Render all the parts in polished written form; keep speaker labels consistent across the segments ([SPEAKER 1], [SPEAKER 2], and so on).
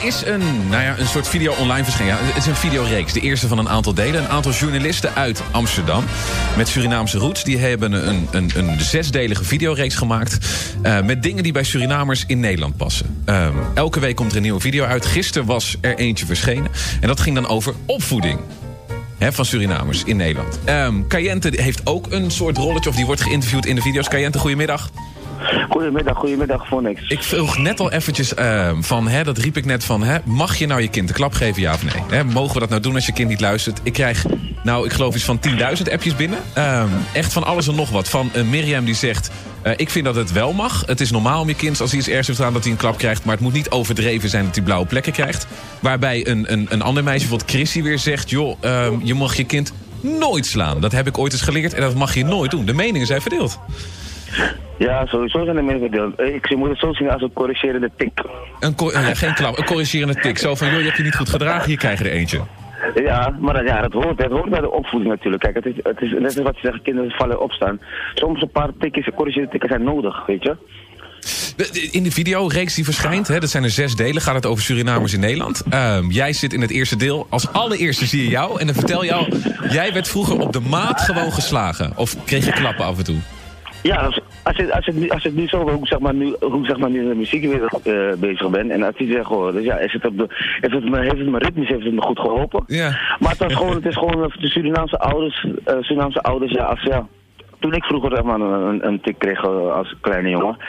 [SPEAKER 1] is een soort video online verschenen. Ja, het is een videoreeks, de eerste van een aantal delen. Een aantal journalisten uit Amsterdam met Surinaamse roots. Die hebben een 6-delige videoreeks gemaakt met dingen die bij Surinamers in Nederland passen. Elke week komt er een nieuwe video uit. Gisteren was er eentje verschenen. En dat ging dan over opvoeding. Van Surinamers in Nederland. Kayente heeft ook een soort rolletje, of die wordt geïnterviewd in de video's. Kayente, goedemiddag.
[SPEAKER 2] Goedemiddag, Phonix.
[SPEAKER 1] Ik vroeg net al eventjes dat riep ik net van, mag je nou je kind de klap geven, ja of nee? Mogen we dat nou doen als je kind niet luistert? Ik krijg, ik geloof iets van 10.000 appjes binnen. Echt van alles en nog wat. Van Mirjam die zegt, ik vind dat het wel mag. Het is normaal om je kind, als hij iets ergs heeft gedaan, dat hij een klap krijgt. Maar het moet niet overdreven zijn dat hij blauwe plekken krijgt. Waarbij een ander meisje, bijvoorbeeld Chrissy, weer zegt, je mag je kind nooit slaan. Dat heb ik ooit eens geleerd en dat mag je nooit doen. De meningen zijn verdeeld.
[SPEAKER 2] Ja, sowieso zijn de meningen verdeeld. Ik moet het zo zien als een corrigerende tik.
[SPEAKER 1] Geen klap, een corrigerende tik. Zo van, je hebt je niet goed gedragen, hier krijg je er eentje.
[SPEAKER 2] Ja, maar het hoort bij de opvoeding natuurlijk. Kijk, het is net als wat je zegt, kinderen vallen opstaan. Soms een paar corrigerende tikken zijn nodig, weet je.
[SPEAKER 1] In de videoreeks die verschijnt, dat zijn er 6 delen, gaat het over Surinamers in Nederland. Jij zit in het eerste deel. Als allereerste zie je jou en dan vertel jou, jij werd vroeger op de maat gewoon geslagen. Of kreeg je klappen af en toe?
[SPEAKER 2] Ja, als ik nu zo, hoe zeg maar nu in de muziekwereld bezig ben, en als je zegt, dus ja, heeft het me ritmisch, heeft het me goed geholpen.
[SPEAKER 1] Ja.
[SPEAKER 2] Maar het is gewoon de Surinaamse ouders, toen ik vroeger een tik kreeg als kleine jongen,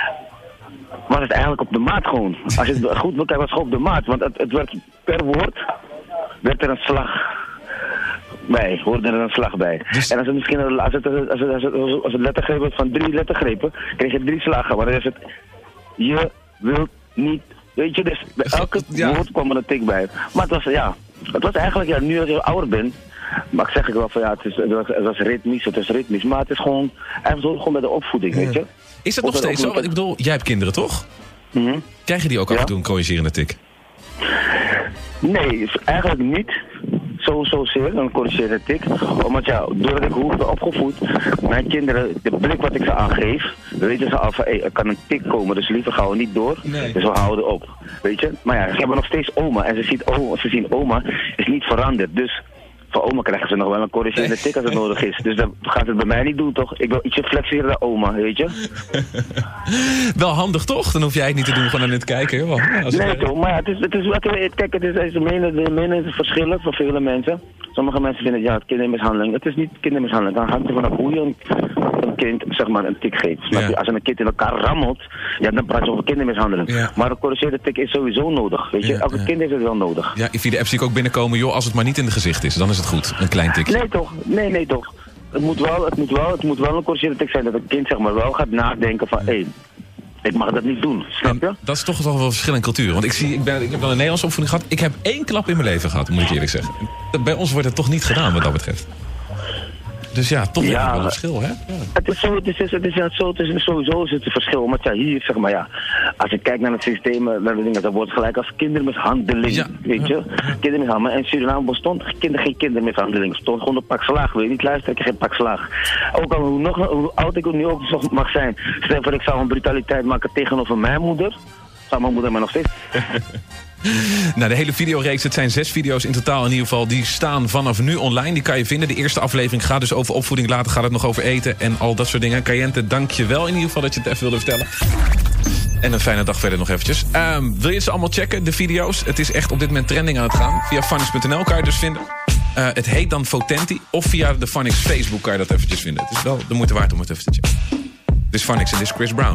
[SPEAKER 2] was het eigenlijk op de maat gewoon. Als je het goed bekijkt, was het gewoon op de maat, want het werd per woord, werd er een slag bij, hoorde er een slag bij. Dus... En als het misschien als het lettergreep wordt van 3 lettergrepen, kreeg je 3 slagen. Maar dan is het, je wilt niet, weet je, dus bij elke woord kwam er een tik bij. Maar het was eigenlijk, nu als je ouder bent, maar ik zeg wel van het was ritmisch, maar het is gewoon, gewoon bij de opvoeding, weet je.
[SPEAKER 1] Is dat nog steeds zo? Ik bedoel, jij hebt kinderen, toch?
[SPEAKER 2] Mm-hmm.
[SPEAKER 1] Krijg je die ook af en toe een corrigerende tik?
[SPEAKER 2] Nee, eigenlijk niet. Zozeer, een corrigerende tik. Want doordat ik hoe ben opgevoed, mijn kinderen, de blik wat ik ze aangeef, weten ze al van, er kan een tik komen, dus liever gaan we niet door. Nee. Dus we houden op, weet je. Maar ze hebben nog steeds oma, en ze zien oma is niet veranderd, dus van oma krijgen ze nog wel een corrigerende tik als het nodig is. Dus dan gaat het bij mij niet doen, toch? Ik wil ietsje flexeren dan oma, weet je.
[SPEAKER 1] Wel handig, toch? Dan hoef jij het niet te doen, gewoon naar het kijken.
[SPEAKER 2] Nee, toch? Maar het is de meningsverschillen van vele mensen. Sommige mensen vinden het kindermishandeling. Het is niet kindermishandeling. Dan hangt er vanaf hoe je een kind, zeg maar, een tik geeft. Ja. Als een kind in elkaar rammelt, dan praat je over kindermishandeling. Ja. Maar een corrigerende tik is sowieso nodig, weet je. Elke kind heeft het wel nodig.
[SPEAKER 1] Ja, via de app zie ik ook binnenkomen, als het maar niet in het gezicht is, dan is het goed. Een klein tikje.
[SPEAKER 2] Nee toch. Het moet wel een corrigerende tik zijn dat een kind, zeg maar, wel gaat nadenken van, ik mag dat niet doen, snap je?
[SPEAKER 1] Dat is toch wel een verschil in cultuur. Want ik heb dan een Nederlandse opvoeding gehad. Ik heb 1 klap in mijn leven gehad, moet ik eerlijk zeggen. Bij ons wordt het toch niet gedaan wat dat betreft. Dus toch wel een verschil, hè? Ja.
[SPEAKER 2] Het is sowieso is het een verschil. Maar hier, zeg maar, als je kijkt naar het systeem, naar de dingen, dat wordt gelijk als kindermishandeling, weet je? Kindermishandeling. En in Suriname bestond geen kindermishandeling. Er stond gewoon een pak slaag. Wil je niet luisteren, heb je geen pak slaag. Ook al hoe oud ik nu ook mag zijn. Stel voor, ik zou een brutaliteit maken tegenover mijn moeder. Zou mijn moeder maar nog steeds...
[SPEAKER 1] Nou, de hele videoreeks, het zijn 6 video's in totaal in ieder geval. Die staan vanaf nu online, die kan je vinden. De eerste aflevering gaat dus over opvoeding, later gaat het nog over eten en al dat soort dingen. Kayente, dank je wel in ieder geval dat je het even wilde vertellen. En een fijne dag verder nog eventjes. Wil je ze allemaal checken, de video's? Het is echt op dit moment trending aan het gaan. Via Phonics.nl kan je het dus vinden. Het heet dan Fotenti. Of via de Phonics Facebook kan je dat eventjes vinden. Het is wel de moeite waard om het even te checken. Dit is Phonics en dit is Chris Brown.